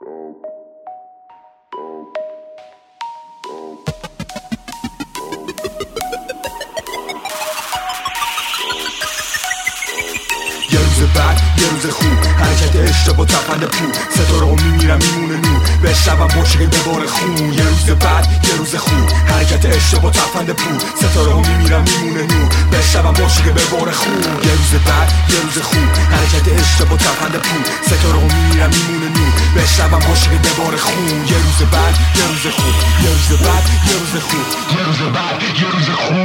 یه روز بعد یه روز خوب، حرکت اشتباه تپنده پول، ستاره ها میمیرم میمونه نور، به شبم مشقی بباره خون. یه روز بعد یه روز خوب، حرکت اشتباه تپنده پول، ستاره ها میمیرم میمونه نور، به شبم مشقی بباره خون. یه روز بعد یه روز خوب، حرکت اشتباه تپنده پول، ستاره ها میمیرم میمونه نور، به شبم مشقی بباره خون. یه روز بعد یه روز خوب، یه روز بعد یه روز خوب، یه روز بعد یه روز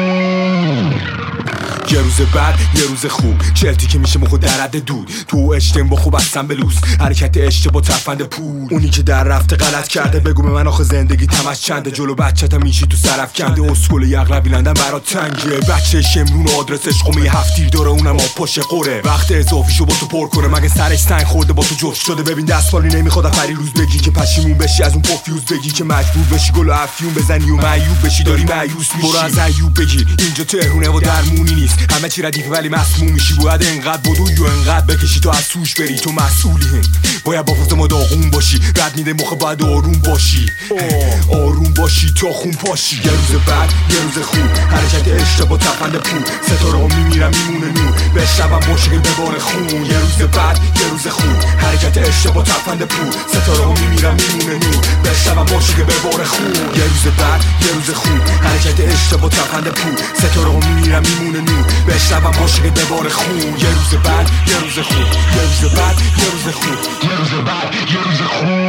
خوب، یه روز بعد یه روز خوب، چلتی که میشه مخو در حد دود، تو اشتم با خوب هستم بلوز، حرکت اشتباه تفند پول. اونی که در رفته غلط کرده بگو به من آخه زندگی تمش چنده، جلو بچه‌تا میشی تو سرف کنده، اسکل یغلبی لندن برات تنگه، بچه شمرون آدرسش قومه هفتیر داره اونم آب پاشه قره، وقت اضافیشو با تو پر کنه مگه سرش سنگ خورده با تو جفت شده. ببین دستمالی نمیخواد فری روز بگی که پشیمون بشی، از اون پافیوز بگی که مجبور بشی گل و افیون بزنی و معیوب بشی داری مایوس میشی. برو از ایوب بگیر اینجا تهرونه و درمونی نیست، همه چی ردیفه ولی مسموم میشی، باید انقدر بدوی و انقدر بکشی تو از توش بری، تو مسئولی باید با فوز ما داغون باشی، رد میده مخ باید آروم باشی، آروم باشی تا خون پاشی. یه روز بعد یه روز خوب، حرکت اشتباه تپنده پول، ستاره ها میمیرم میمونه نور، به شبم مشقی بباره خون. یه روز بعد یه روز خوب، حرکت اشتباه تپنده پول، ستاره ها میمیرم میمونه نور، به شبم مشقی بباره خون. یه روز بعد یه روز خوب، حرکت اشتباه تپنده پول، ستاره ها میمیرم میمونه نور، به شبم مشقی بباره خون. یه روز بعد یه روز خوب، یه روز بعد یه روز خوب، یه روز بعد یه روز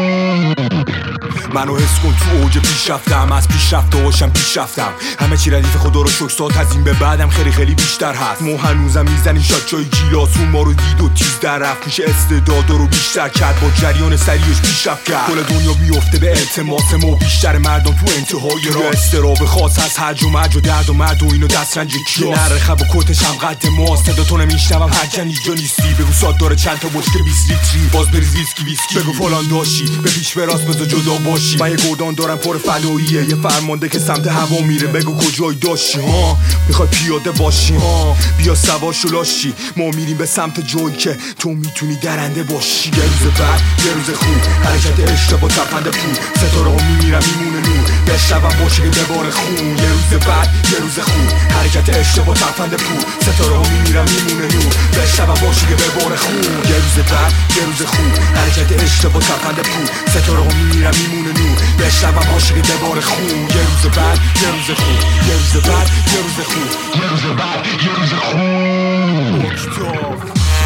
خوب. منو حس کن تو اوج پیشرفتم، از پیشرفته هاشم پیشرفتم، همه چی ردیف خدا رو شکر سات، از این به بعدم خیلی خیلی بیشتر هست. ما هنوزم میزنیم شات جای گیلاسون، ما رو دید و تیز در رفت، میشه استعداد رو بیشتر کرد، با جریان سریعش پیشرفت کرد. کل دنیا میفته به التماس ما، بیشتر مردم تو انتهای راه، استراب خاص از هرج و مرج و درد و مرد و اینو دسترنج کیاست. نره خب و کتش هم قد ماست، صدا تو نمیشنوم هرچند اینجا نیستی، بگو ساد داره چند تا بشکه 20 لیتری، باز بریز ویسکی بگو فلان داشی، به پیش به راست بذار جدا باشی. من یه گردان دارم پر فداییه، یه فرمانده که سمت هوا میره، بگو کجای داشتی ها، میخوای پیاده باشی ها، بیا سواشو لاشی، ما میریم به سمت جایی که تو میتونی درنده باشی. یه روز بعد یه روز خوب، حرکت اشتباه تپنده پول، ستاره ها میمیرم میمونه نور، به شبم مشقی بباره خون. یه روز بعد یه روز خوب، حرکت اشتباه تپنده پول، ستاره ها میمیرم میمونه نور، به شبم مشقی بباره خون. یه روز بعد یه روز خوب، حرکت اشتباه تپنده پول، ستاره ها میمیرم میمونه نور، به شبم عاشقی بباره خون. یه روز بعد یه روز خوب، یه روز بعد یه روز خوب، یه روز بعد یه روز خوب.